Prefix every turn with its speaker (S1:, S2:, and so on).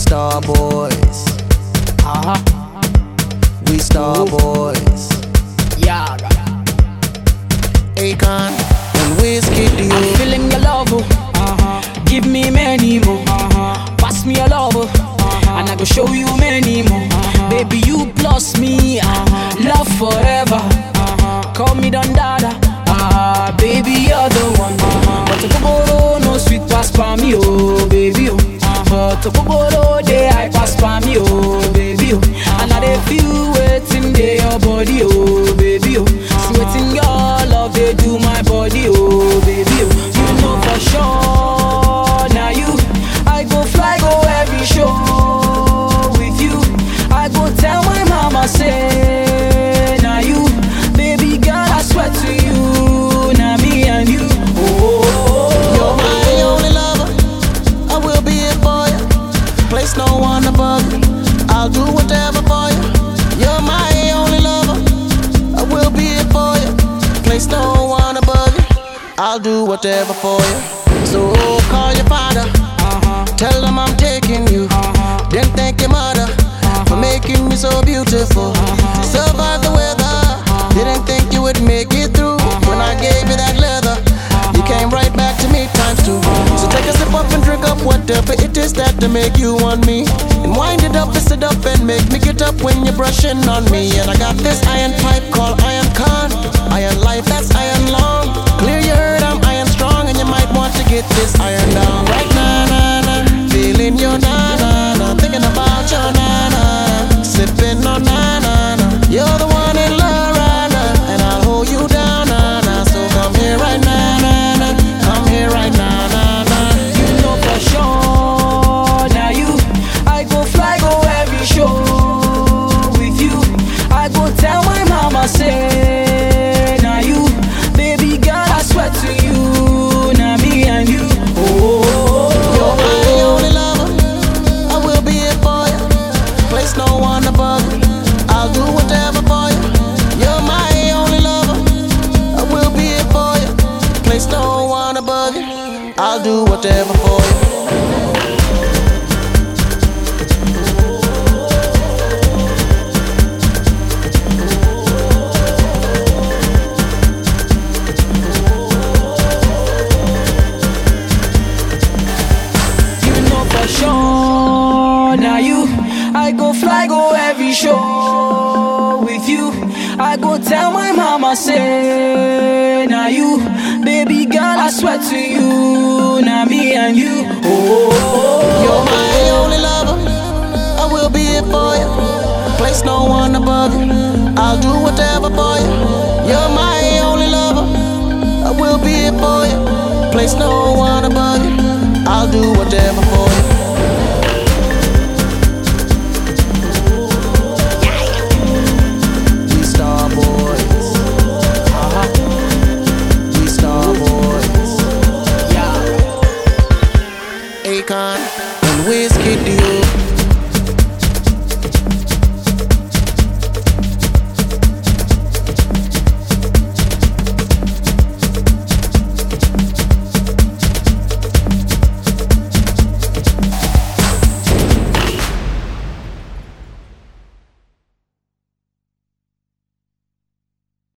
S1: star boys. We star boys.
S2: Yeah.
S1: Akon and Whiskey D.
S2: I'm feeling your love, give me many more. Pass me your love, and I go show you many more. Baby, you plus me, love forever. Call me Don Dada, baby, you're the one. But to Koboro, no sweet pass for me, oh baby, oh. But to Koboro, they I pass for me, oh baby, oh. And I they feel waiting there your body, oh baby, oh. Sweating your love, they do my body, oh baby, oh. You know for sure, now you, I go fly, go every show with you. I go tell my mama, say, now you, baby girl, I swear to you, now me and you.
S1: You're my only lover, I will be it for you. Place no one above you, I'll do whatever for you. You're my only lover, I will be it for you. Place no one above you, I'll do whatever for you. So call your father, tell them I'm taking you. Then thank your mother for making me so beautiful. Survive the weather, didn't think you would make it through. When I gave you that leather, you came right back to me times two. So take a sip up and drink up whatever it is that to make you want me. And wind it up and sit up and make me get up when you're brushing on me. And I got this iron pipe called Iron Con. Iron life, that's iron long. Clear your heard, I'm iron strong. And you might want to get this iron down right now, nah, nah. Feeling your na na na, thinking about your na na, sipping on na na na. You're the one in love right now, and I'll hold you down na na. So come here right now, na na. Come here right now, na na.
S2: You know for sure, now you, I go fly, go every show with you. I go tell my mama, say, now you, baby girl, I swear to you, now me and you.
S1: You're my only lover, I will be it for you. Place no one above you, I'll do whatever for you. You're my only lover, I will be it for you. Place no one above you, I'll do whatever for you.
S2: Sure, now you, I go fly, go every show with you. I go tell my mama, say, now you, baby girl, I swear to you, now me and you.
S1: You're my only lover, I will be it for you. Place no one above you, I'll do whatever for you. You're my only lover, I will be it for you. Place no